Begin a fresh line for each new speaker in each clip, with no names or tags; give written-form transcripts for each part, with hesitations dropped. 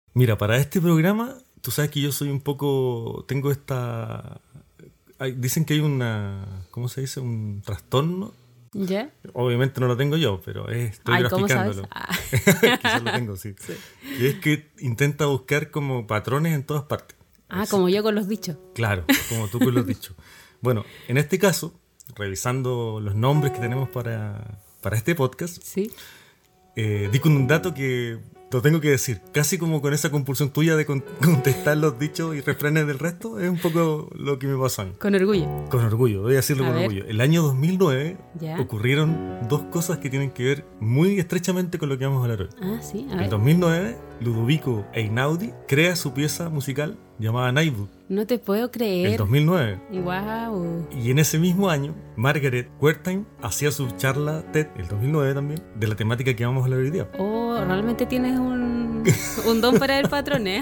Mira, para este programa, tú sabes que yo soy un poco... Tengo esa... Dicen que hay ¿cómo se dice? Un trastorno.
¿Ya?
Obviamente no lo tengo yo, pero estoy graficándolo. Quizás lo tengo, sí. Y es que intenta buscar como patrones en todas partes.
Como yo con los dichos.
Claro, como tú con los dichos. Bueno, en este caso, revisando los nombres que tenemos para este podcast,
¿sí?
Di con un dato que lo tengo que decir, casi como con esa compulsión tuya de contestar los dichos y refranes del resto, es un poco lo que me pasó a mí.
Con orgullo.
Con orgullo, voy a decirlo con orgullo. El año 2009
¿ya?
Ocurrieron dos cosas que tienen que ver muy estrechamente con lo que vamos a hablar hoy.
Sí, a
ver.
En
el 2009, Ludovico Einaudi crea su pieza musical llamada Nightwood.
No te puedo creer.
El 2009.
Wow.
Y en ese mismo año, Margaret Wertheim hacía su charla TED, el 2009 también, de la temática que vamos a hablar hoy día.
Oh, realmente tienes un don para ver patrones.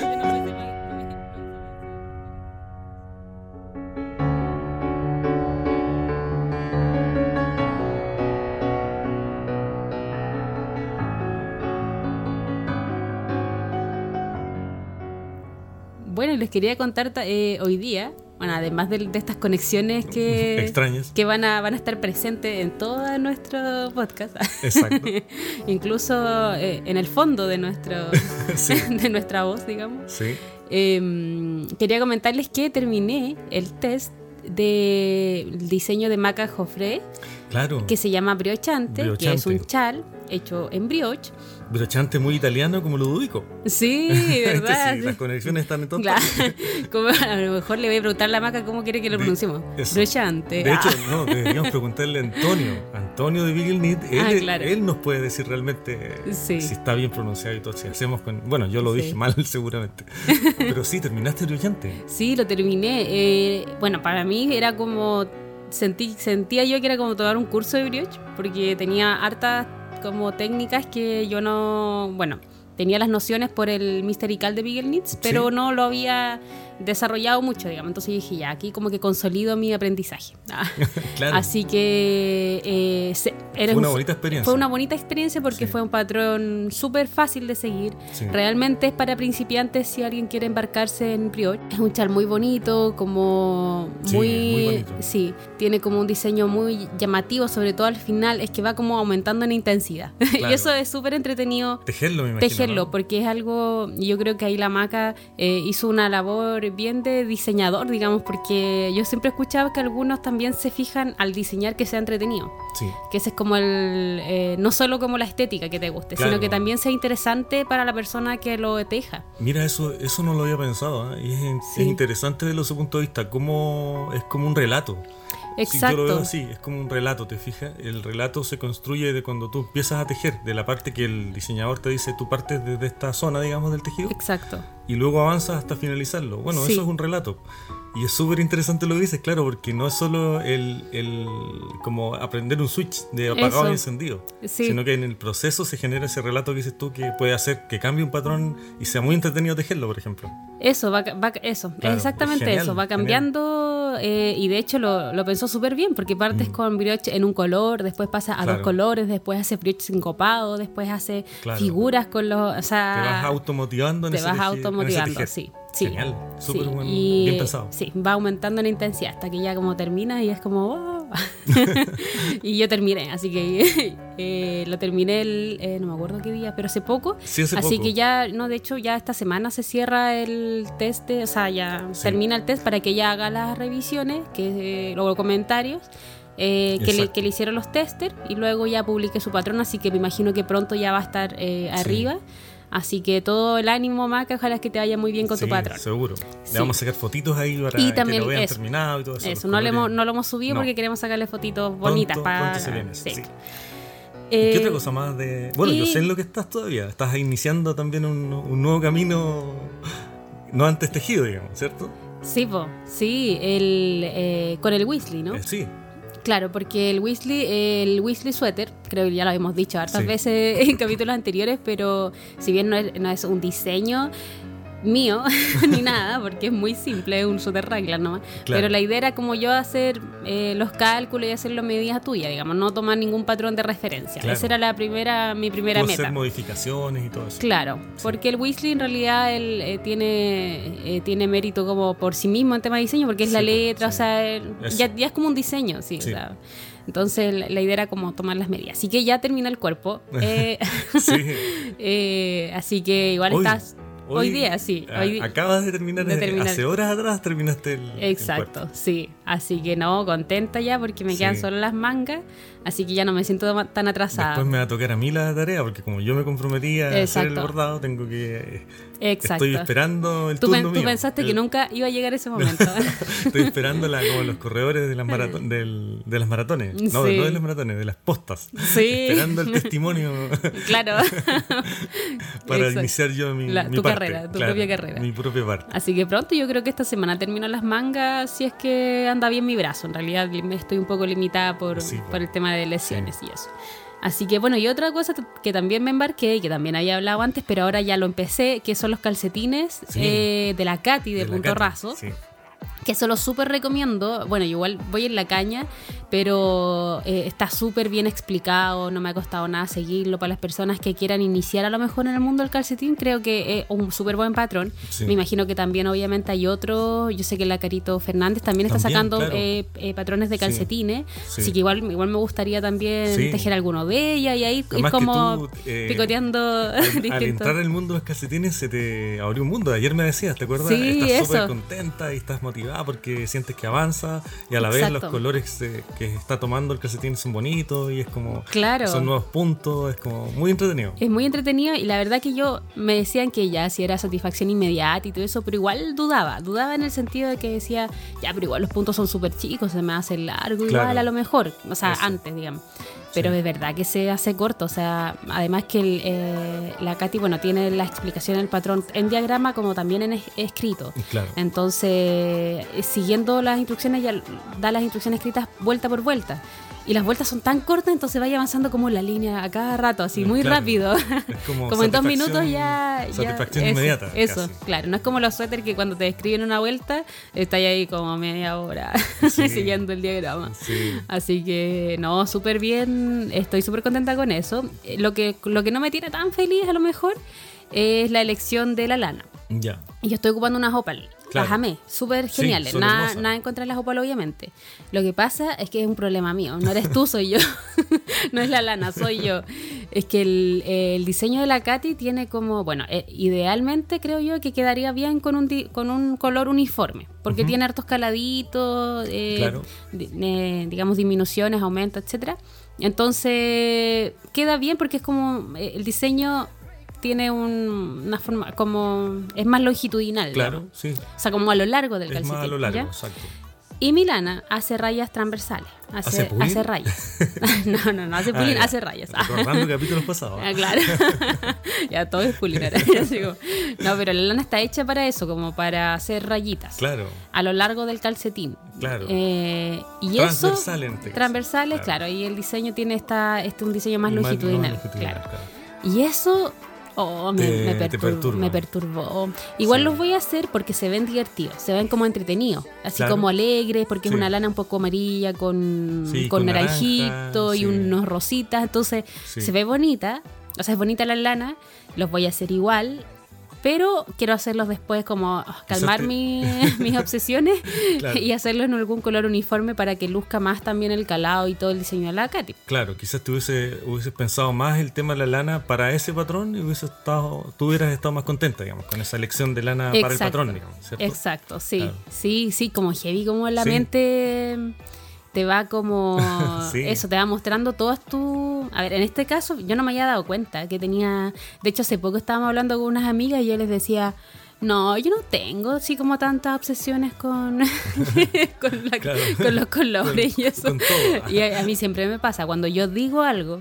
Bueno, les quería contar hoy día, bueno, además de estas conexiones
extrañas
que van a estar presentes en todo nuestro podcast.
Exacto.
Incluso en el fondo de
sí.
de nuestra voz, digamos.
Sí.
Quería comentarles que terminé el test del diseño de Maca Joffre,
claro,
que se llama Briochante, que es un chal hecho en brioche.
Briochante muy italiano como Ludovico.
Sí, ¿verdad?
Sí, las conexiones están en todo.
Claro. Como a lo mejor le voy a preguntar a la Maca cómo quiere que lo pronunciemos. Briochante.
De hecho, no, deberíamos preguntarle a Antonio de Beagle Knit. Él nos puede decir realmente si está bien pronunciado y todo. Si hacemos bueno, yo lo dije mal seguramente. Pero sí, terminaste Briochante.
Sí, lo terminé. Bueno, para mí era como... Sentía yo que era como tomar un curso de brioche, porque tenía hartas como técnicas que yo no... Bueno, tenía las nociones por el Mystery Call de Beagle Knits, pero no lo había desarrollado mucho, digamos. Entonces dije, ya, aquí como que consolido mi aprendizaje.
Claro.
Así que...
fue una bonita experiencia.
Fue una bonita experiencia porque fue un patrón súper fácil de seguir. Sí. Realmente es para principiantes si alguien quiere embarcarse en brioche. Es un chal muy bonito, como muy bonito. Sí, tiene como un diseño muy llamativo, sobre todo al final, es que va como aumentando en intensidad. Claro. Y eso es súper entretenido.
Tejerlo, me imagino.
Tejerlo, ¿no? Porque es algo, yo creo que ahí la Maca hizo una labor bien de diseñador, digamos, porque yo siempre he escuchado que algunos también se fijan al diseñar que sea entretenido.
Sí.
Que ese es como no solo como la estética que te guste, claro, sino que también sea interesante para la persona que lo teja.
Mira, eso no lo había pensado, ¿eh? Y es interesante desde su punto de vista, cómo es como un relato.
Exacto.
Sí, yo lo veo así, es como un relato, ¿te fijas? El relato se construye de cuando tú empiezas a tejer, de la parte que el diseñador te dice, tú partes desde esta zona, digamos, del tejido.
Exacto.
Y luego avanzas hasta finalizarlo. Bueno, eso es un relato. Y es súper interesante lo que dices, claro, porque no es solo el como aprender un switch de apagado y encendido, sino que en el proceso se genera ese relato que dices tú que puede hacer que cambie un patrón y sea muy entretenido tejerlo, por ejemplo.
Eso, claro, es exactamente genial, eso, va cambiando y de hecho lo pensó súper bien, porque partes con brioche en un color, después pasa a dos colores, después hace brioche sincopado, después hace figuras con los... O sea,
te vas automotivando en ese tejido. Te vas
automotivando, sí.
Genial, súper bueno, bien pensado.
Sí, va aumentando en intensidad hasta que ya como termina y es como... Oh. Y yo terminé, así que lo terminé no me acuerdo qué día, pero hace poco.
Sí, hace
así
poco.
Que ya, no, de hecho ya esta semana se cierra el test, o sea, ya termina el test para que ella haga las revisiones, luego comentarios. Que le hicieron los testers y luego ya publique su patrón, así que me imagino que pronto ya va a estar arriba. Así que todo el ánimo, Maca, ojalá que te vaya muy bien con tu patrón.
Seguro. Le vamos a sacar fotitos ahí para
y también
que lo vean terminado y todo eso.
Eso, no lo hemos subido porque queremos sacarle fotitos bonitas para...
se viene, sí. ¿Qué otra cosa más de...? Bueno, yo sé en lo que estás todavía. Estás iniciando también un nuevo camino no antes tejido, digamos, ¿cierto?
Sí, con el Weasley, ¿no?
Sí.
Claro, porque el Weasley Sweater, creo que ya lo habíamos dicho hartas veces en capítulos anteriores, pero si bien no es un diseño, mío ni nada, porque es muy simple, es un shooter Raglan nomás. Claro. Pero la idea era como yo hacer los cálculos y hacerlo a medida tuya, digamos, no tomar ningún patrón de referencia. Claro. Esa era mi primera meta.
Hacer modificaciones y todo eso.
Claro, sí. Porque el Weasley en realidad él tiene mérito como por sí mismo en tema de diseño, porque es la letra, sí. O sea, ya es como un diseño, sí. O sea, entonces la idea era como tomar las medidas. Así que ya termina el cuerpo. Así que igual estás... Hoy día, sí.
Acabas de terminar. Hace horas atrás terminaste el
Exacto,
el cuerpo.
Sí. Así que no, contenta ya porque me quedan solo las mangas. Así que ya no me siento tan atrasada.
Después me va a tocar a mí la tarea, porque como yo me comprometí a hacer el bordado, tengo que... Estoy esperando el turno mío.
Tú pensaste que nunca iba a llegar ese momento.
Estoy esperando como los corredores de las maratones. No, no de las maratones, de las postas.
Sí.
Esperando el testimonio.
Claro.
Para iniciar yo mi
tu
parte.
Propia carrera.
Mi propia parte.
Así que pronto, yo creo que esta semana termino las mangas, si es que anda bien mi brazo. En realidad me estoy un poco limitada por el tema de lesiones y eso. Así que bueno, y otra cosa que también me embarqué y que también había hablado antes, pero ahora ya lo empecé, que son los calcetines de la Katy de Punto Raso. Sí. Que eso lo súper recomiendo. Bueno, igual voy en la caña, pero está súper bien explicado, no me ha costado nada seguirlo. Para las personas que quieran iniciar a lo mejor en el mundo del calcetín, creo que es un súper buen patrón. Sí. Me imagino que también obviamente hay otro, yo sé que la Carito Fernández también está sacando patrones de calcetines, así que igual me gustaría también tejer alguno de ellas y ahí ir como picoteando
al entrar en el mundo de los calcetines se te abrió un mundo. Ayer me decías, ¿te acuerdas?
Sí,
estás súper contenta y estás motivada porque sientes que avanza y a la vez los colores que está tomando el calcetín son bonitos y es como son nuevos puntos, es como muy entretenido.
Es muy entretenido y la verdad que yo me decían que ya si era satisfacción inmediata y todo eso, pero igual dudaba en el sentido de que decía, ya, pero igual los puntos son súper chicos, se me hace largo igual a lo mejor, o sea, antes, digamos. Pero es verdad que se hace corto, o sea, además que la Katy, bueno, tiene la explicación del patrón en diagrama como también en escrito.
Claro.
Entonces, siguiendo las instrucciones, ya da las instrucciones escritas vuelta por vuelta. Y las vueltas son tan cortas, entonces vaya avanzando como la línea a cada rato, así muy rápido.
Es como
en 2 minutos ya...
Satisfacción inmediata.
Eso,
casi.
Claro. No es como los suéteres que cuando te describen una vuelta, estás ahí como media hora siguiendo el diagrama. Sí. Así que, no, súper bien. Estoy súper contenta con eso. Lo que no me tiene tan feliz a lo mejor es la elección de la lana.
Ya.
Y yo estoy ocupando unas Opal. Las amé, súper geniales. Nada en contra de las Opal, obviamente. Lo que pasa es que es un problema mío. No eres tú, soy yo. No es la lana, soy yo. Es que el diseño de la Katy tiene como... Bueno, idealmente creo yo que quedaría bien con un color uniforme. Porque tiene hartos caladitos, digamos disminuciones, aumentos, etcétera. Entonces queda bien porque es como el diseño... tiene una forma como... es más longitudinal.
Claro,
digamos.
sí.
O sea, como a lo largo del calcetín.
Es más a lo largo,
¿ya?
exacto.
Y mi lana hace rayas transversales. Hace rayas. No hace pulín, hace rayas.
Recordando capítulos pasados.
Claro. Ya todo es pulín ahora. No, pero la lana está hecha para eso, como para hacer rayitas.
Claro.
A lo largo del calcetín.
Claro.
Y
transversales,
eso... Transversales, claro. Y el diseño tiene un diseño más longitudinal. Claro. Y eso... me perturbó. Igual los voy a hacer porque se ven divertidos, se ven como entretenidos, así como alegres, porque es una lana un poco amarilla con naranjito y unos rositas, entonces se ve bonita, o sea, es bonita la lana, los voy a hacer igual. Pero quiero hacerlos después como calmar mis obsesiones y hacerlos en algún color uniforme para que luzca más también el calado y todo el diseño de la Katy.
Claro, quizás tú hubieses pensado más el tema de la lana para ese patrón y tú hubieras estado más contenta, digamos, con esa elección de lana para el patrón, digamos, ¿cierto?
Exacto, sí. Claro. Sí, como heavy, como la mente... te va como... Eso, te va mostrando todas tus... A ver, en este caso yo no me había dado cuenta que tenía... De hecho, hace poco estábamos hablando con unas amigas y yo les decía... No, yo no tengo así como tantas obsesiones con los colores y eso. Con todo. Y a mí siempre me pasa, cuando yo digo algo...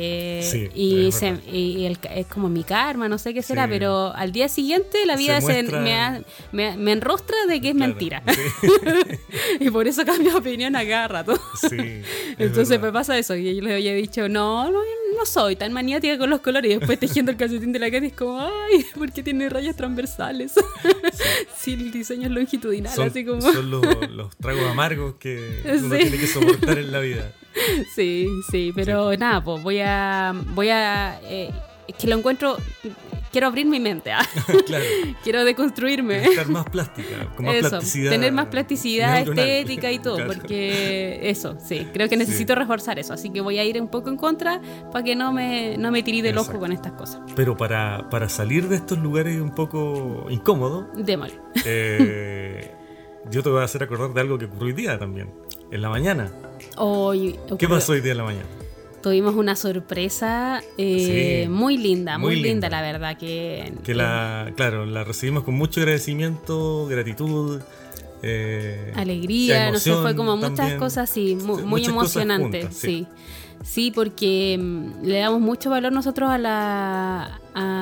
es como mi karma, no sé qué será, pero al día siguiente la vida me enrostra de que es mentira. Y por eso cambio de opinión a cada rato. Entonces me pasa eso, y yo les había dicho, no no soy tan maniática con los colores. Y después tejiendo el calcetín de la Katy es como, ay, ¿por qué tiene rayas transversales? Sí, el diseño es longitudinal, así como...
Son los tragos amargos que uno tiene que soportar en la vida.
Sí, pero nada, pues voy a es que lo encuentro... Quiero abrir mi mente, claro. Quiero deconstruirme.
Estar más plástica, con más plasticidad.
Tener más plasticidad estética y todo, claro. Porque eso, sí, creo que necesito reforzar eso. Así que voy a ir un poco en contra para que no me tiré del ojo con estas cosas.
Pero para salir de estos lugares un poco incómodos,
démosle.
Yo te voy a hacer acordar de algo que ocurrió hoy día también, en la mañana. ¿Qué pasó hoy día en la mañana?
Tuvimos una sorpresa muy linda, muy linda, la verdad.
La recibimos con mucho agradecimiento, gratitud,
alegría, emoción, no sé, fue como muchas también, cosas así, muy emocionante. Juntas, sí, porque le damos mucho valor nosotros a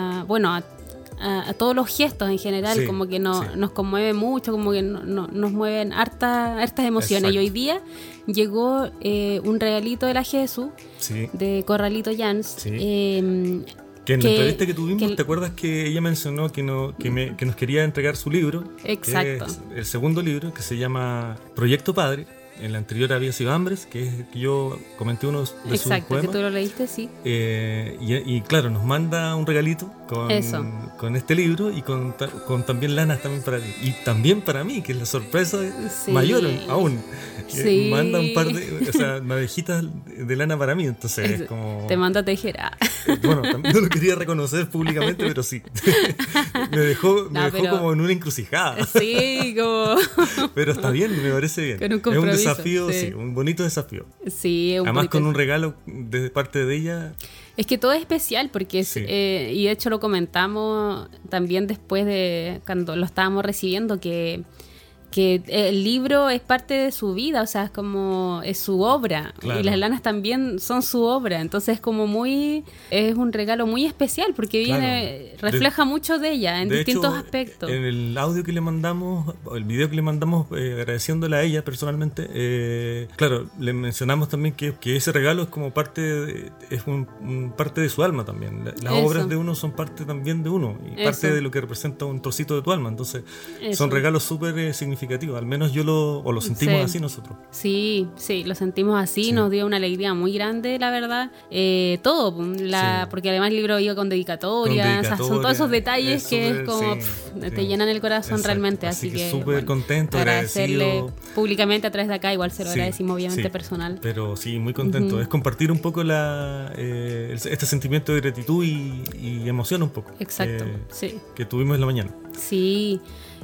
todos los gestos en general, como que nos conmueve mucho, como que nos mueven hartas emociones. Exacto. Y hoy día llegó un regalito de la Jesús, de Corralito Jans.
Que en la entrevista que tuvimos, ¿te acuerdas que ella mencionó que nos quería entregar su libro?
Exacto.
Que es el segundo libro, que se llama Proyecto Padre. En la anterior había sido Hambres, que yo comenté uno de sus poemas.
Exacto, que tú lo leíste, sí.
Y claro, nos manda un regalito con este libro y con también lanas también para ti. Y también para mí, que es la sorpresa mayor aún. Manda un par de madejitas de lana para mí, entonces es como...
Te manda a tejer.
Bueno, también no lo quería reconocer públicamente, pero sí. me dejó como en una encrucijada.
Sí, como...
Pero está bien, me parece bien.
Con un compromiso.
Es un desafío, sí, un bonito desafío.
Sí,
además con un regalo de parte de ella.
Es que todo es especial porque y de hecho lo comentamos también después de cuando lo estábamos recibiendo, que el libro es parte de su vida, o sea, es su obra, claro. Y las lanas también son su obra, entonces es un regalo muy especial porque refleja mucho de ella en distintos aspectos.
En el audio que le mandamos, el video que le mandamos agradeciéndole a ella personalmente, claro, le mencionamos también que ese regalo es como parte de su alma también. Las obras de uno son parte también de uno y parte de lo que representa un trocito de tu alma, entonces son regalos súper significativos. Al menos lo sentimos así nosotros.
Sí, lo sentimos así, nos dio una alegría muy grande, la verdad. Todo, porque además el libro iba con dedicatoria, o sea, son todos esos detalles que es como te llenan el corazón. Exacto. Realmente. Así que
súper contento,
agradecerle
agradecido.
Públicamente a través de acá, igual se lo agradecimos obviamente personal.
Pero sí, muy contento. Uh-huh. Es compartir un poco este sentimiento de gratitud y emoción un poco.
Exacto,
que tuvimos en la mañana.
Sí.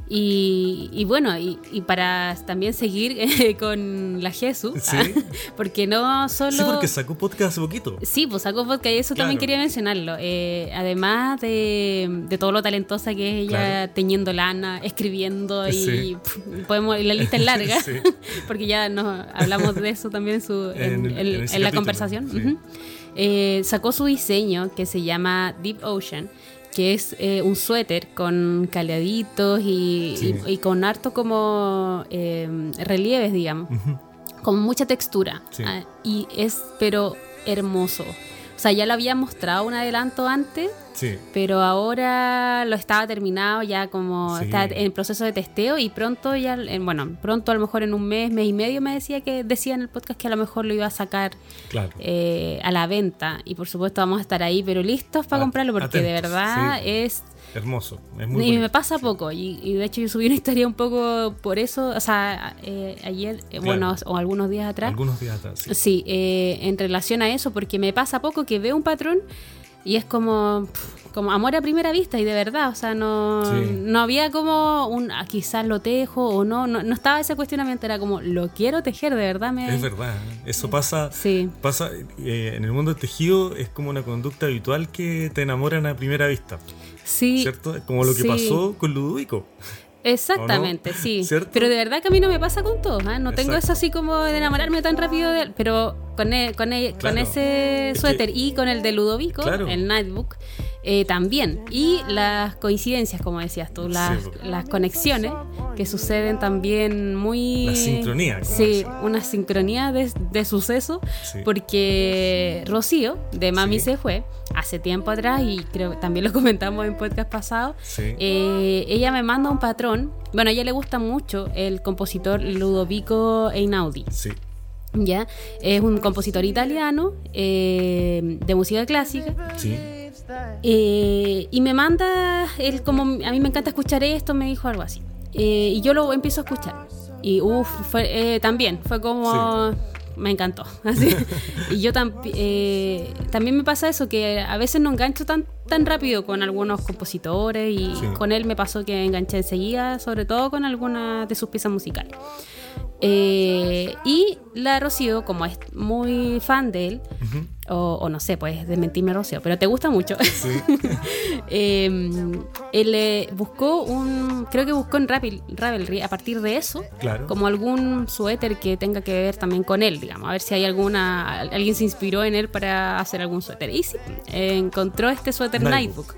Y bueno, y para también seguir con la Jesús, porque no solo...
Sí, porque sacó podcast hace poquito.
Sí, pues sacó podcast y eso también quería mencionarlo. Además de todo lo talentosa que es ella, teñiendo lana, escribiendo y la lista es larga, porque ya hablamos de eso también en la conversación.
Sí.
Uh-huh. Sacó su diseño que se llama Deep Ocean, que es un suéter con caleaditos y con harto como relieves, digamos, con mucha textura. Y pero hermoso. O sea, ya lo había mostrado un adelanto antes, pero ahora lo estaba terminado, ya como está en proceso de testeo y pronto pronto a lo mejor en un mes y medio decía en el podcast que a lo mejor lo iba a sacar a la venta, y por supuesto vamos a estar ahí, pero listos para comprarlo porque de verdad es...
Hermoso, es muy
y
bonito.
Me pasa poco, y de hecho yo subí una historia un poco por eso, o sea, ayer, o algunos días atrás. Sí, en relación a eso, porque me pasa poco que veo un patrón y es como amor a primera vista, y de verdad, o sea, no había como quizás lo tejo o no estaba ese cuestionamiento, era como lo quiero tejer, de verdad.
Es verdad, eso pasa en el mundo del tejido, es como una conducta habitual que te enamoran a primera vista. Sí, ¿cierto? Como lo que pasó con Ludovico.
Exactamente,
no?
sí.
¿Cierto?
Pero de verdad que a mí no me pasa con todos, ¿eh? No tengo eso así como de enamorarme tan rápido de él, pero con ese suéter y con el de Ludovico, el Nightbook, también. Y las coincidencias, como decías tú, las conexiones que suceden también muy...
La sincronía.
Sí, una sincronía de suceso, porque Rocío, de Mami se fue, hace tiempo atrás, y creo que también lo comentamos en podcast pasado, ella me manda un patrón. Bueno, a ella le gusta mucho el compositor Ludovico Einaudi.
Sí.
¿Ya? Es un compositor italiano de música clásica.
Sí.
Y me manda, él como a mí me encanta escuchar esto, me dijo algo así. Y yo lo empiezo a escuchar. Y también fue como... Sí. Me encantó. Así. Y yo también me pasa eso, que a veces no engancho tan rápido con algunos compositores, y con él me pasó que enganché enseguida, sobre todo con algunas de sus piezas musicales. Y la Rocío, como es muy fan de él, o no sé, puedes desmentirme, Rocío, pero te gusta mucho. Sí. Él buscó creo que buscó en Ravelry, a partir de eso, como algún suéter que tenga que ver también con él, digamos, a ver si hay alguien se inspiró en él para hacer algún suéter. Y sí, encontró este suéter Nightbook,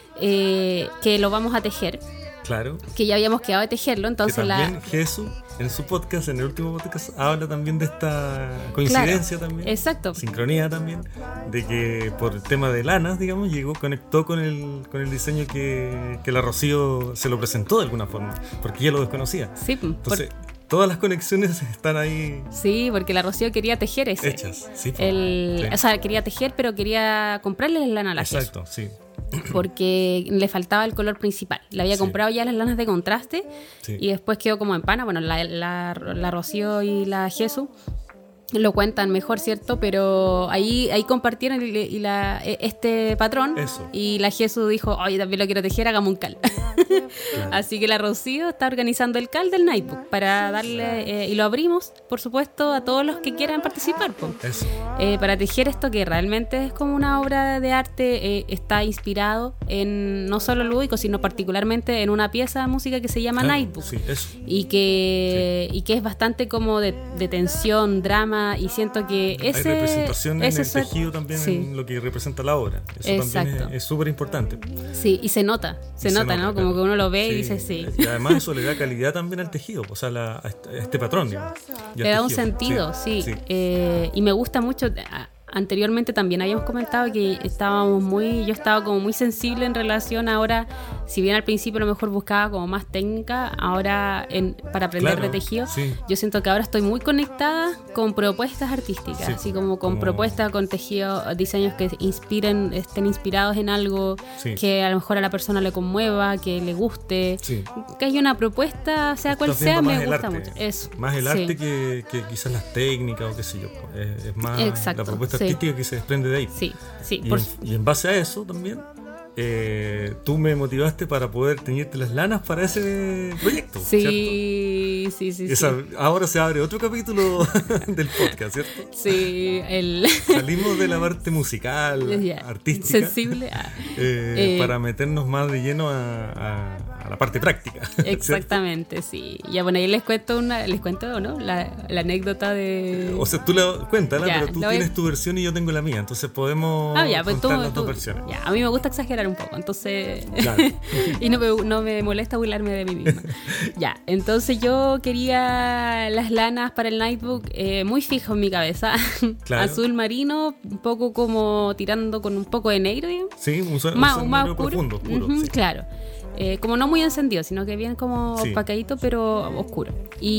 que lo vamos a tejer.
Claro.
Que ya habíamos quedado de tejerlo, entonces
que también Jesús, en su podcast, en el último podcast, habla también de esta coincidencia también.
Exacto.
Sincronía también, de que por el tema de lanas, digamos, conectó con el diseño que la Rocío se lo presentó de alguna forma, porque ella lo desconocía.
Sí,
entonces todas las conexiones están ahí.
Sí, porque la Rocío quería tejer ese.
Hechas, sí.
O sea, quería tejer, pero quería comprarle lana a la Jesús.
Exacto, sí.
Porque le faltaba el color principal. Le había comprado ya las lanas de contraste, y después quedó como en pana. Bueno, la Rocío y la Jesús lo cuentan mejor, ¿cierto? Pero ahí compartieron este patrón.
Eso.
Y la Jesús dijo, oye, también lo quiero tejer, hagamos un cal. Así que la Rocío está organizando el cal del Nightbook para darle, y lo abrimos, por supuesto, a todos los que quieran participar,
Eso.
Para tejer esto, que realmente es como una obra de arte. Está inspirado en no solo Ludovico, sino particularmente en una pieza de música que se llama Nightbook, y que es bastante como de tensión, drama, y siento que
hay representación en el tejido también, en lo que representa la obra. Eso también es súper importante.
Sí, y se nota, ¿no? Como que uno lo ve y dice sí.
Y además eso le da calidad también al tejido, o sea, a este patrón, digamos.
Le da un sentido, sí. Y me gusta mucho. Anteriormente también habíamos comentado que yo estaba como muy sensible en relación ahora, si bien al principio a lo mejor buscaba como más técnica, ahora para aprender de tejido, yo siento que ahora estoy muy conectada con propuestas artísticas, así como con propuestas, con tejido, diseños que estén inspirados en algo que a lo mejor a la persona le conmueva, que le guste, que haya una propuesta, sea cual sea, me gusta mucho. Eso.
Más el arte que quizás las técnicas o qué sé yo, es más la propuesta artística que se desprende de ahí.
Sí.
Y en base a eso también, tú me motivaste para poder teñirte las lanas para ese proyecto.
Sí.
Ahora se abre otro capítulo del podcast, ¿cierto?
Sí.
Salimos de la parte musical, artística,
sensible,
para meternos más de lleno a la parte práctica.
Exactamente, sí. Ya bueno, ahí les cuento o no, la anécdota de...
O sea, tú cuéntala, pero tú tienes tu versión y yo tengo la mía, entonces podemos contar las dos versiones.
A mí me gusta exagerar un poco, entonces... Claro. Y no me molesta burlarme de mí misma. Entonces yo quería las lanas para el Nightbook muy fijo en mi cabeza. Claro. Azul marino, un poco como tirando con un poco de negro, digamos.
Sí, un más oscuro. Profundo, oscuro, sí.
Claro. Como no muy encendido, sino que bien como opacadito, pero oscuro.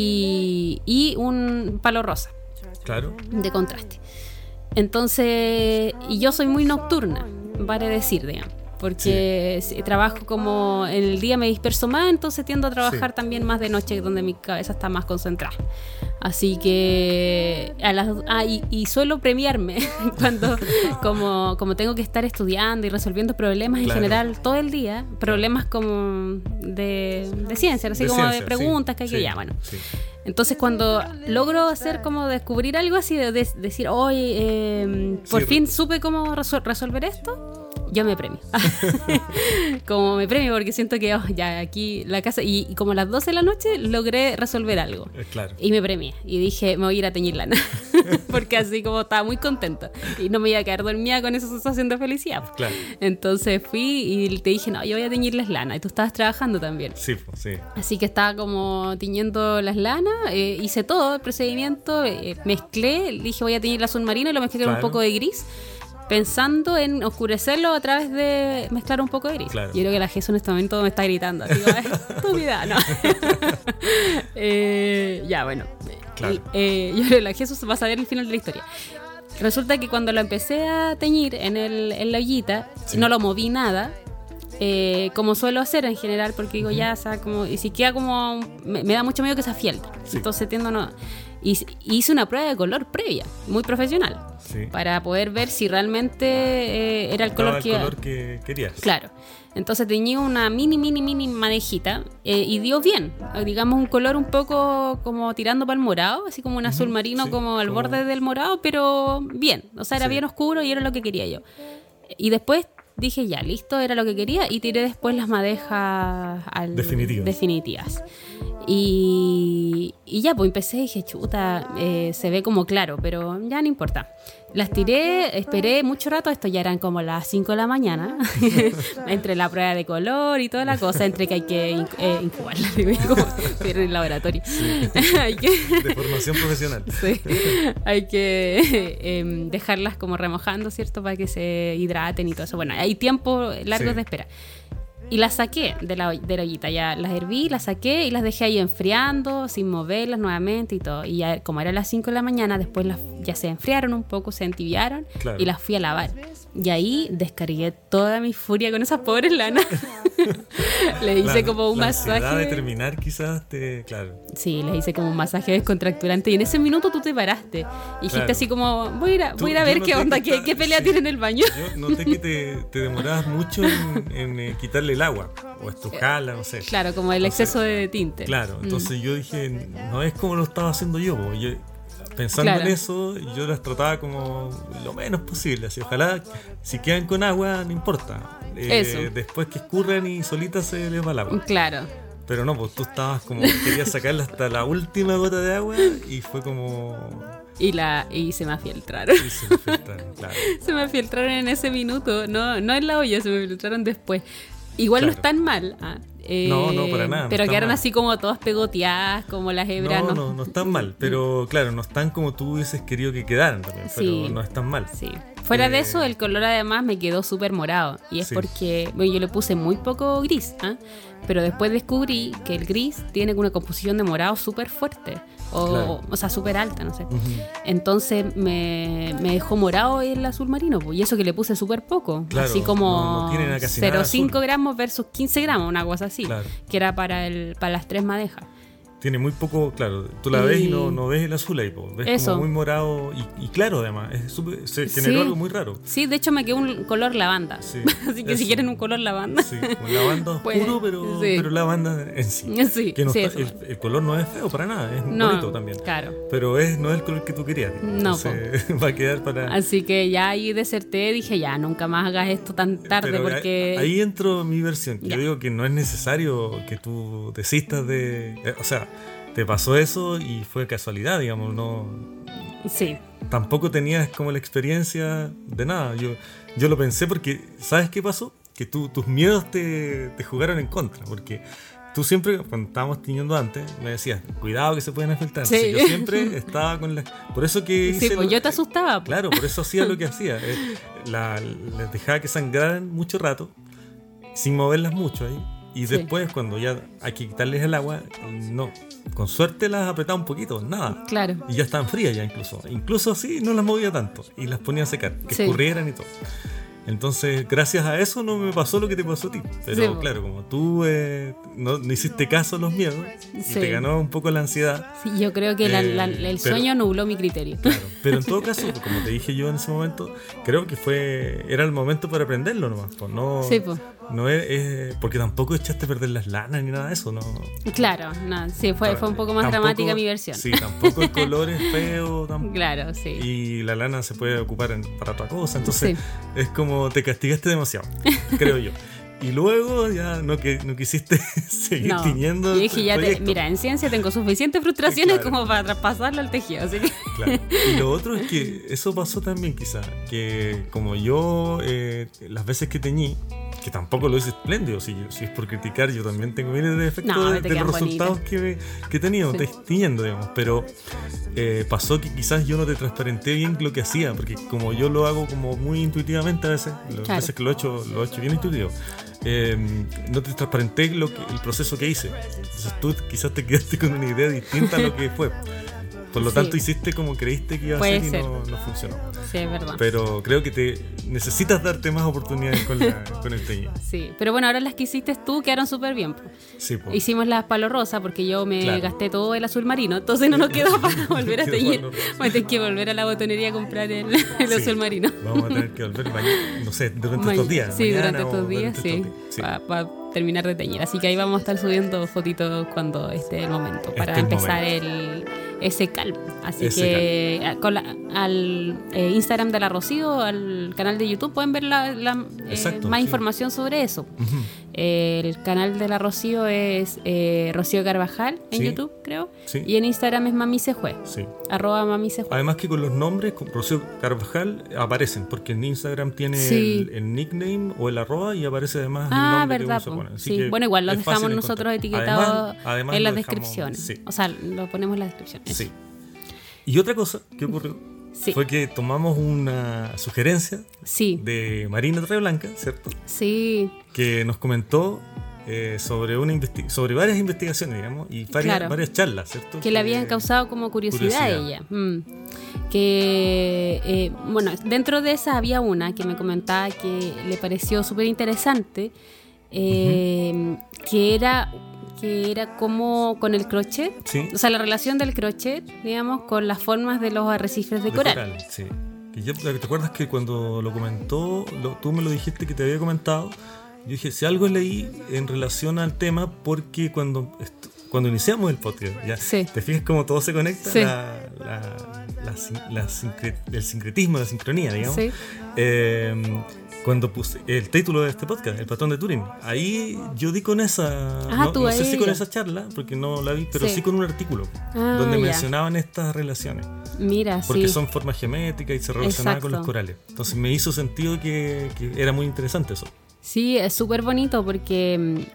Y un palo rosa.
Claro.
De contraste. Entonces, y yo soy muy nocturna, vale decir, digamos. Porque trabajo como en el día me disperso más, entonces tiendo a trabajar también más de noche, donde mi cabeza está más concentrada. Así que y suelo premiarme cuando como tengo que estar estudiando y resolviendo problemas en general todo el día, problemas como de ciencia, así como de preguntas que hay que bueno. Sí. Entonces cuando logro hacer como descubrir algo así, de decir, por fin supe cómo resolver esto, yo me premio. Como me premio porque siento que ya aquí la casa, y como a las 12 de la noche logré resolver algo.
Claro.
Y me premié y dije, me voy a ir a teñir lana. Porque así como estaba muy contenta y no me iba a quedar dormida con esa sensación de felicidad.
Claro.
Entonces fui y te dije, no, yo voy a teñirles lana. Y tú estabas trabajando también.
Sí, sí.
Así que estaba como tiñendo las lanas, hice todo el procedimiento, mezclé, dije voy a teñir el azul marino y lo mezclé con un poco de gris, pensando en oscurecerlo a través de mezclar un poco de gris. Claro. Yo creo que la Jesús en este momento me está gritando, digo, estúpida, ¿no? Ya, bueno. Claro. Yo creo que la Jesús va a saber el final de la historia. Resulta que cuando lo empecé a teñir en la ollita, no lo moví nada, como suelo hacer en general, porque digo, ya, o sea, como, y si queda como, me da mucho miedo que se afielde. Sí. Entonces tiendo no. Y hice una prueba de color previa, muy profesional, para poder ver si realmente era el color
que querías.
Claro. Entonces teñí una mini manejita y dio bien. Digamos un color un poco como tirando para el morado, así como un azul marino, como al borde del morado, pero bien. O sea, era bien oscuro y era lo que quería yo. Y después dije, ya, listo, era lo que quería, y tiré después las madejas definitivas. Y ya, pues empecé y dije, chuta, se ve como claro, pero ya no importa. Las tiré, esperé mucho rato, esto ya eran como las 5 de la mañana, entre la prueba de color y toda la cosa, entre que hay que incubarla, como en el laboratorio.
Sí. De formación profesional.
Sí. Hay que dejarlas como remojando, ¿cierto? Para que se hidraten y todo eso. Bueno, hay tiempos largos de espera. Y las saqué de la ollita, ya las herví, las saqué y las dejé ahí enfriando, sin moverlas nuevamente y todo. Y ya, como era las 5 de la mañana, después ya se enfriaron un poco, se entibiaron, y las fui a lavar. Y ahí descargué toda mi furia con esas pobres lanas. Le hice como un masaje.
La de terminar quizás claro.
Sí, le hice como un masaje descontracturante y en ese minuto tú te paraste y dijiste así como, voy a ir a ver qué onda, qué pelea tiene en el baño.
Yo noté que te demorabas mucho en quitarle el agua o estrujarla, no sé.
Claro, como el exceso de tinte.
Claro, entonces yo dije, no es como lo estaba haciendo yo. Pensando en eso, yo las trataba como lo menos posible. Así, ojalá, si quedan con agua, no importa. Después que escurran y solitas se les va el agua.
Claro.
Pero no, pues tú estabas como, querías sacarla hasta la última gota de agua y fue como...
Y se me afiltraron.
Claro.
Se me afiltraron en ese minuto, no en la olla, se me afiltraron después. Igual no están mal.
No, para nada.
Pero
no
quedaron
mal.
Así como todas pegoteadas, como las hebras.
No están mal, pero claro, no están como tú hubieses querido que quedaran también, pero no están mal.
Sí. Fuera de eso, el color además me quedó súper morado. Y es porque yo le puse muy poco gris, pero después descubrí que el gris tiene una composición de morado súper fuerte. O sea, súper alta, no sé. Entonces me dejó morado el azul marino, y eso que le puse súper poco.
Claro,
así como
0,5
gramos versus 15 gramos, una cosa así. Claro. Que era para las 3 madejas.
Tiene muy poco, claro, tú la ves y no ves el azul ahí, ves eso. Como muy morado y claro además, se generó algo muy raro.
Sí, de hecho me quedó un color lavanda, así que si quieren un color lavanda.
Sí, un lavanda oscuro, pero lavanda en sí. Que el color no es feo para nada, es bonito también.
Claro.
Pero no es el color que tú querías. Entonces, va a quedar para...
Así que ya ahí deserté, dije ya, nunca más hagas esto tan tarde pero porque...
Ahí entro mi versión, yo digo que no es necesario que tú desistas de... O sea, te pasó eso y fue casualidad, digamos, no...
Sí.
Tampoco tenías como la experiencia de nada. Yo lo pensé porque, ¿sabes qué pasó? Que tus miedos te jugaron en contra, porque tú siempre, cuando estábamos tiñendo antes, me decías, cuidado que se pueden afiltrar. Sí. Yo siempre estaba con la... Por eso que hice...
Sí, pues yo te asustaba. Pues.
Claro, por eso hacía lo que hacía. Les dejaba que sangraran mucho rato, sin moverlas mucho ahí. Y después, cuando ya hay que quitarles el agua, no, con suerte las apretaba un poquito, nada.
Claro.
Y ya estaban frías ya incluso. Incluso así no las movía tanto y las ponía a secar, que escurrieran y todo. Entonces, gracias a eso no me pasó lo que te pasó a ti. Pero claro, como tú no hiciste caso a los miedos y te ganó un poco la ansiedad.
Sí, yo creo que el sueño nubló mi criterio.
Claro, pero en todo caso, como te dije yo en ese momento, creo que era el momento para aprenderlo nomás. Pues no,
sí, pues.
No es porque tampoco echaste a perder las lanas ni nada de eso, ¿no?
Claro, no, sí, fue un poco más dramática mi versión.
Sí, tampoco el color es feo.
Claro, sí.
Y la lana se puede ocupar para otra cosa. Entonces, es como como te castigaste demasiado, creo yo. Y luego ya no quisiste seguir tiñendo.
Y dije, mira, en ciencia tengo suficientes frustraciones como para traspasarlo al tejido. Así que...
Claro. Y lo otro es que eso pasó también quizá, que como yo las veces que teñí, que tampoco lo hice espléndido, si es por criticar, yo también tengo miles de defectos de los resultados que he tenido tiñendo, digamos, pero pasó que quizás yo no te transparenté bien lo que hacía, porque como yo lo hago como muy intuitivamente a veces, las veces que lo he hecho bien intuitivo, no te transparenté el proceso que hice, entonces tú quizás te quedaste con una idea distinta a lo que fue. Por lo tanto, hiciste como creíste que iba a ser y no funcionó.
Sí, es verdad.
Pero creo que necesitas darte más oportunidades con el teñido.
Sí, pero bueno, ahora las que hiciste tú quedaron súper bien. Sí, pues. Hicimos las palo rosa porque yo me gasté todo el azul marino, entonces no nos quedó para volver a teñir. Vamos a tener que volver a la botonería a comprar el azul marino.
Vamos a tener que volver no sé, durante estos días.
Sí, durante estos días, sí. Para terminar de teñir. Así que ahí vamos a estar subiendo fotitos cuando esté el momento para empezar ese calvo. Así que al Instagram de la Rocío, al canal de YouTube, pueden ver más información sobre eso. Uh-huh. El canal de la Rocío es Rocío Carvajal en YouTube, creo. Sí. Y en Instagram es Mamicejue. Sí. @Mamicejue.
Además que con los nombres, con Rocío Carvajal, aparecen, porque en Instagram tiene el nickname o el @ y aparece además el nombre que uno se pone. Así que
bueno, igual lo dejamos nosotros etiquetado además en las descripciones. Sí. O sea, lo ponemos en la descripción. Sí.
Y otra cosa que ocurrió fue que tomamos una sugerencia de Marina Torreblanca, ¿cierto?
Sí.
Que nos comentó sobre varias investigaciones, digamos, y varias charlas, ¿cierto?
Que le habían causado como curiosidad a ella. Que, bueno, dentro de esa había una que me comentaba que le pareció súper interesante, que era como con el crochet, o sea, la relación del crochet, digamos, con las formas de los arrecifes de coral.
Sí. ¿Te acuerdas que cuando lo comentó, tú me lo dijiste que te había comentado? Yo dije, si algo leí en relación al tema, porque cuando iniciamos el podcast, ¿te fijas cómo todo se conecta? Sí. El sincretismo, la sincronía, digamos. Sí. Cuando puse el título de este podcast, El patrón de Turing, ahí yo di con esa, no sé si con esa charla, porque no la vi, pero sí con un artículo donde mencionaban estas relaciones.
Mira,
porque son formas geométricas y se relacionaban con los corales. Entonces me hizo sentido que era muy interesante eso.
Sí, es súper bonito porque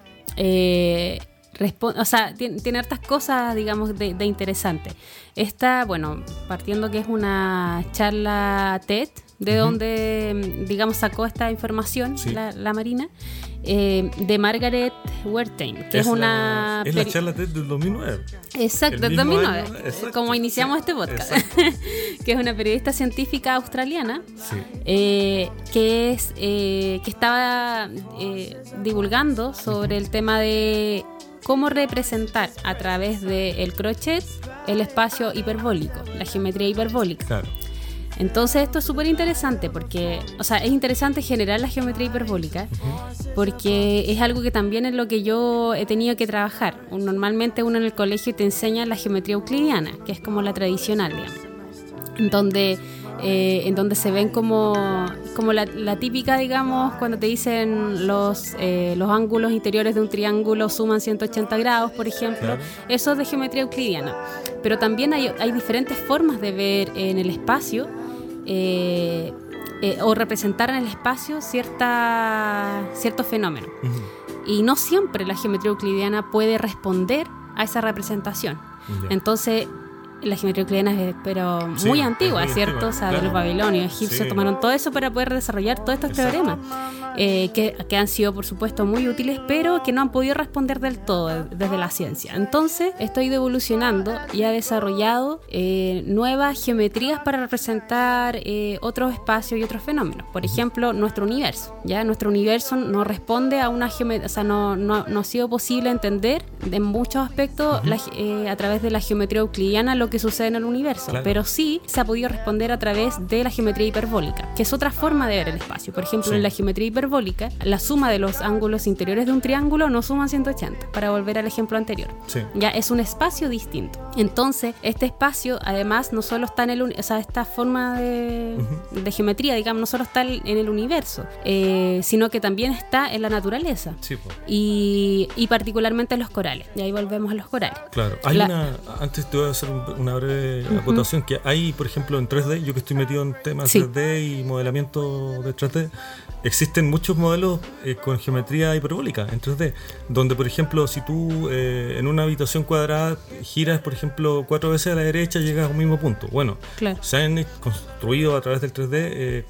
o sea, tiene hartas cosas, digamos, de interesante. Esta, bueno, partiendo que es una charla TED, de donde, digamos, sacó esta información la Marina, de Margaret Wertheim, que es una...
Es la charla TED del 2009.
Exacto, del 2009, como iniciamos este podcast, que es una periodista científica australiana, que estaba divulgando sobre el tema de cómo representar a través del crochet el espacio hiperbólico, la geometría hiperbólica. Claro. Entonces esto es súper interesante porque, o sea, es interesante generar la geometría hiperbólica porque es algo que también es lo que yo he tenido que trabajar. Normalmente uno en el colegio te enseña la geometría euclidiana, que es como la tradicional, digamos, en donde se ven como la típica, digamos, cuando te dicen los ángulos interiores de un triángulo suman 180 grados, por ejemplo. Claro. Eso es de geometría euclidiana. Pero también hay diferentes formas de ver en el espacio o representar en el espacio ciertos fenómenos. Uh-huh. Y no siempre la geometría euclidiana puede responder a esa representación. Yeah. Entonces, la geometría euclidiana es muy antigua, ¿cierto? Antigua, o sea, de los babilonios, egipcios tomaron todo eso para poder desarrollar todos estos teoremas, que han sido, por supuesto, muy útiles, pero que no han podido responder del todo desde la ciencia. Entonces, esto ha ido evolucionando y ha desarrollado nuevas geometrías para representar otros espacios y otros fenómenos. Por ejemplo, nuestro universo. ¿Ya? Nuestro universo no responde a una geometría, o sea, no ha sido posible entender en muchos aspectos a través de la geometría euclidiana lo que sucede en el universo, pero sí se ha podido responder a través de la geometría hiperbólica, que es otra forma de ver el espacio. Por ejemplo, en la geometría hiperbólica hiperbólica, la suma de los ángulos interiores de un triángulo no suman 180, para volver al ejemplo anterior.
Sí.
Ya es un espacio distinto. Entonces, este espacio, además, no solo está en el esta forma de geometría, digamos, no solo está en el universo, sino que también está en la naturaleza.
Sí, pues.
Y particularmente en los corales. Y ahí volvemos a los corales.
Claro. Antes te voy a hacer una breve acotación, que hay, por ejemplo, en 3D, yo que estoy metido en temas 3D y modelamiento de 3D, existen muchos modelos con geometría hiperbólica en 3D, donde, por ejemplo, si tú en una habitación cuadrada giras, por ejemplo, 4 veces a la derecha, llegas a un mismo punto. Bueno, claro, se han construido a través del 3D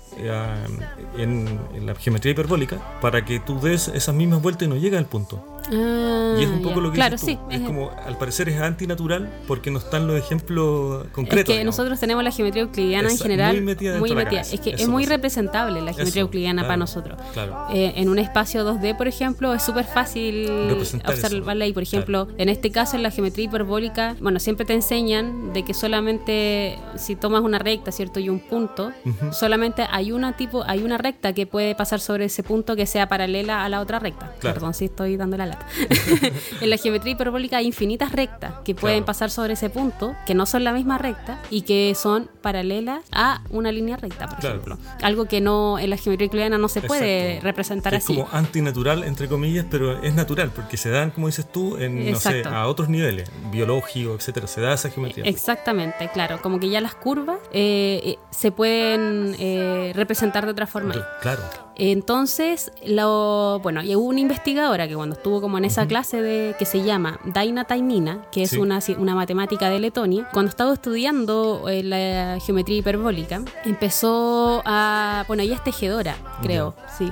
en la geometría hiperbólica para que tú des esas mismas vueltas y no llegas al punto. Y es un poco lo que dices tú. Sí, es como, al parecer es antinatural porque no están los ejemplos concretos.
Es que nosotros tenemos la geometría euclidiana en general muy metida. Es que es muy representable la geometría euclidiana para nosotros.
Claro.
En un espacio 2D, por ejemplo, es súper fácil observarla. Y por ejemplo, en este caso, en la geometría hiperbólica, bueno, siempre te enseñan de que solamente si tomas una recta, ¿cierto? Y un punto, solamente hay una recta que puede pasar sobre ese punto que sea paralela a la otra recta. Claro. Perdón si estoy dando la lata. En la geometría hiperbólica hay infinitas rectas que pueden pasar sobre ese punto, que no son la misma recta y que son paralelas a una línea recta, por ejemplo. Algo que no en la geometría euclidiana no se puede representar así.
Es como antinatural, entre comillas, pero es natural porque se dan, como dices tú, no sé, a otros niveles, biológico, etcétera, se da esa geometría.
Exactamente, claro, como que ya las curvas se pueden representar de otra forma.
Claro.
Entonces, y hubo una investigadora que cuando estuvo como en esa clase que se llama Daina Taimina, que es una matemática de Letonia, cuando estaba estudiando la geometría hiperbólica, empezó ella es tejedora, creo, sí.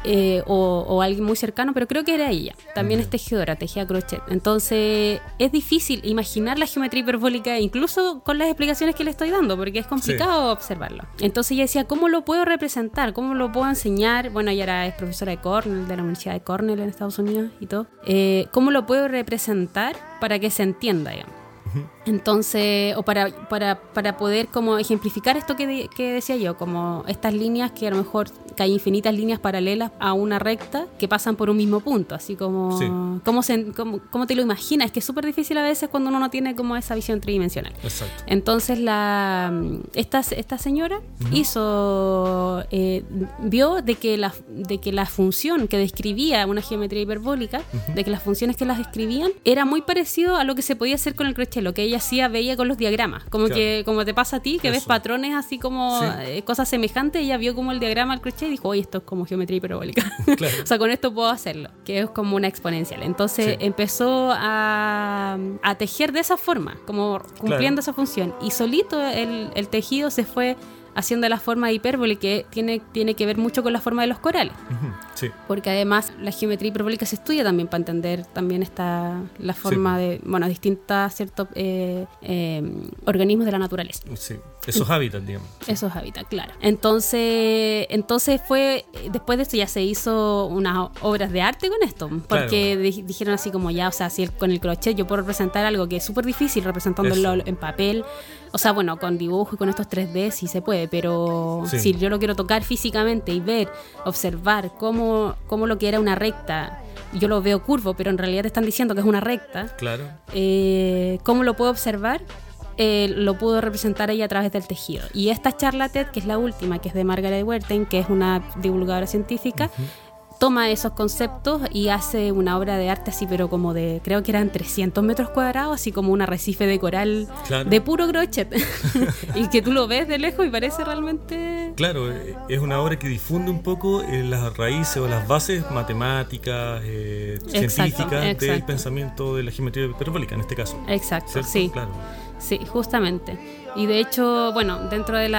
O alguien muy cercano, pero creo que era ella. También es tejedora, tejía crochet. Entonces es difícil imaginar la geometría hiperbólica incluso con las explicaciones que le estoy dando, porque es complicado observarlo. Entonces ella decía, ¿cómo lo puedo representar? ¿Cómo lo puedo enseñar? Bueno, ella es profesora de Cornell, de la Universidad de Cornell en Estados Unidos y todo. ¿Cómo lo puedo representar para que se entienda, digamos? Entonces, o para poder como ejemplificar esto que decía yo, como estas líneas que a lo mejor que hay infinitas líneas paralelas a una recta que pasan por un mismo punto, así como ¿cómo te lo imaginas? Es que es súper difícil a veces cuando uno no tiene como esa visión tridimensional.
Exacto.
Entonces esta señora vio de que la función que describía una geometría hiperbólica, de que las funciones que las describían era muy parecido a lo que se podía hacer con el crochet, lo que ella veía con los diagramas, como que como te pasa a ti, que ves patrones así como cosas semejantes. Ella vio como el diagrama del crochet y dijo, oye, esto es como geometría hiperbólica. Claro. O sea, con esto puedo hacerlo, que es como una exponencial. Entonces empezó a tejer de esa forma, como cumpliendo esa función, y solito el tejido se fue haciendo la forma de hipérbole, que tiene que ver mucho con la forma de los corales. Sí. Porque además la geometría hiperbólica se estudia también para entender también la forma de distintas ciertos organismos de la naturaleza.
Sí. Esos hábitats, digamos.
Esos hábitats, claro. Entonces después de esto ya se hizo unas obras de arte con esto, porque dijeron así como si con el crochet yo puedo representar algo que es súper difícil representándolo en papel. O sea, bueno, con dibujo y con estos 3D sí se puede, pero si yo lo quiero tocar físicamente y observar cómo lo que era una recta, yo lo veo curvo, pero en realidad te están diciendo que es una recta. Claro. ¿Cómo lo puedo observar? Lo pudo representar ella a través del tejido. Y esta charla TED, que es la última, que es de Margaret Wertheim, que es una divulgadora científica, toma esos conceptos y hace una obra de arte así, pero como creo que eran 300 metros cuadrados, así como un arrecife de coral de puro crochet. Y que tú lo ves de lejos y parece realmente...
Claro, es una obra que difunde un poco las raíces o las bases matemáticas, científicas del pensamiento de la geometría hiperbólica, en este caso.
Exacto, ¿cierto? Sí.
Claro.
Sí, justamente. Y de hecho, dentro de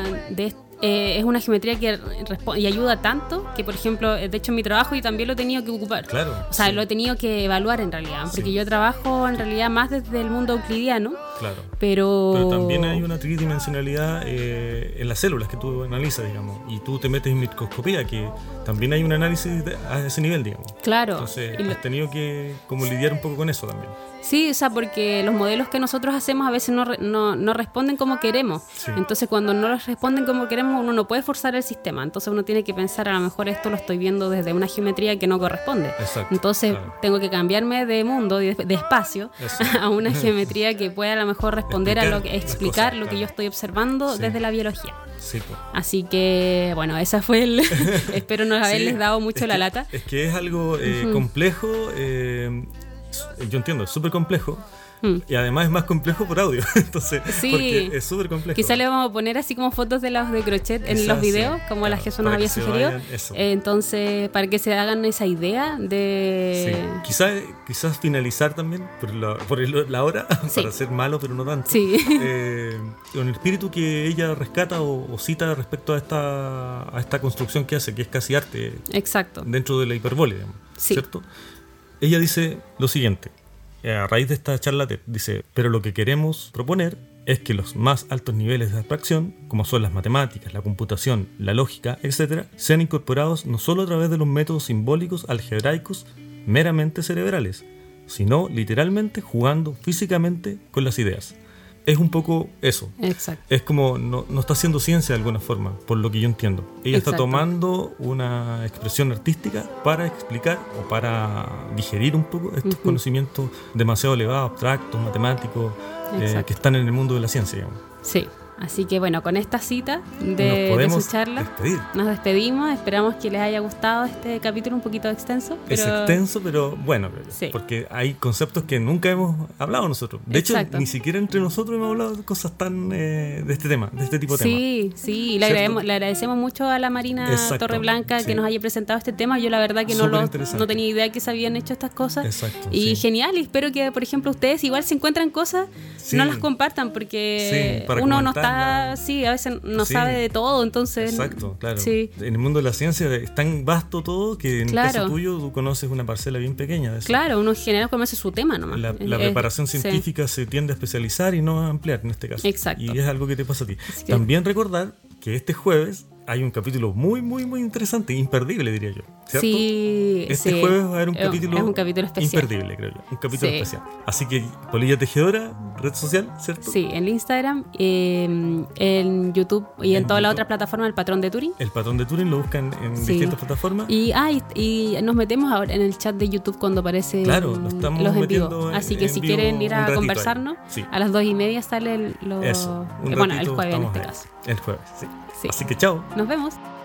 es una geometría que y ayuda tanto que, por ejemplo, de hecho en mi trabajo yo también lo he tenido que ocupar. Claro. O sea, lo he tenido que evaluar en realidad, porque yo trabajo en realidad más desde el mundo euclidiano. Claro. Pero
también hay una tridimensionalidad en las células que tú analizas, digamos, y tú te metes en microscopía, que también hay un análisis a ese nivel, digamos.
Claro.
Entonces has tenido que como lidiar un poco con eso también.
Sí, o sea, porque los modelos que nosotros hacemos a veces no responden como queremos. Sí. Entonces, cuando no los responden como queremos, uno no puede forzar el sistema. Entonces, uno tiene que pensar, a lo mejor esto lo estoy viendo desde una geometría que no corresponde.
Exacto,
entonces, tengo que cambiarme de mundo, de espacio, a una geometría que pueda a lo mejor responder explicar lo que yo estoy observando desde la biología.
Sí, pues.
Así que, bueno, esa fue espero no haberles dado mucho la lata.
Es que es algo complejo. Yo entiendo, es súper complejo. Y además es más complejo por audio. Entonces, porque es súper complejo.
Quizá le vamos a poner así como fotos de los de crochet en los videos, como las que Jesús nos había sugerido. Entonces, para que se hagan esa idea de...
Sí. Quizás finalizar también por la hora, para ser malo, pero no tanto.
Sí.
Con el espíritu que ella rescata o cita respecto a esta construcción que hace, que es casi arte.
Exacto.
Dentro de la hiperbole, digamos, ¿cierto? Ella dice lo siguiente. A raíz de esta charla dice, pero lo que queremos proponer es que los más altos niveles de abstracción, como son las matemáticas, la computación, la lógica, etc., sean incorporados no solo a través de los métodos simbólicos algebraicos meramente cerebrales, sino literalmente jugando físicamente con las ideas. Es un poco eso.
Exacto.
Es como no está haciendo ciencia de alguna forma, por lo que yo entiendo. Ella está tomando una expresión artística para explicar o para digerir un poco estos conocimientos demasiado elevados, abstractos, matemáticos, que están en el mundo de la ciencia, digamos.
Sí. Así que bueno, con esta cita de su charla nos despedimos. Esperamos que les haya gustado este capítulo un poquito extenso.
Es extenso, pero bueno, porque hay conceptos que nunca hemos hablado nosotros. De hecho, ni siquiera entre nosotros hemos hablado de cosas tan de este tema, de este tipo de temas.
Sí, le agradecemos mucho a la Marina Torreblanca que nos haya presentado este tema. Yo la verdad que no tenía idea que se habían hecho estas cosas.
Exacto,
y genial, y espero que, por ejemplo, ustedes igual si encuentran cosas, no las compartan, porque uno no está... Sí, a veces no sabe de todo, entonces...
Exacto, claro. Sí. En el mundo de la ciencia es tan vasto todo que en el caso tuyo tú conoces una parcela bien pequeña de eso.
Claro, uno en general conoce su tema nomás.
La preparación científica se tiende a especializar y no a ampliar en este caso.
Exacto.
Y es algo que te pasa a ti. También recordar que este jueves hay un capítulo muy, muy, muy interesante, imperdible diría yo, ¿cierto?
Sí,
este jueves va a haber un capítulo,
especial.
Imperdible, creo yo, un capítulo especial. Así que Polilla Tejedora, red social, ¿cierto?
Sí, en Instagram, en YouTube y en todas las otras plataformas, el Patrón de Turing.
El Patrón de Turing lo buscan en distintas plataformas.
Y nos metemos ahora en el chat de YouTube cuando aparece los en vivo. Así que si quieren ir a conversarnos, a las 2:30 sale el jueves en este caso.
El jueves, sí. Así que chao.
Nos vemos.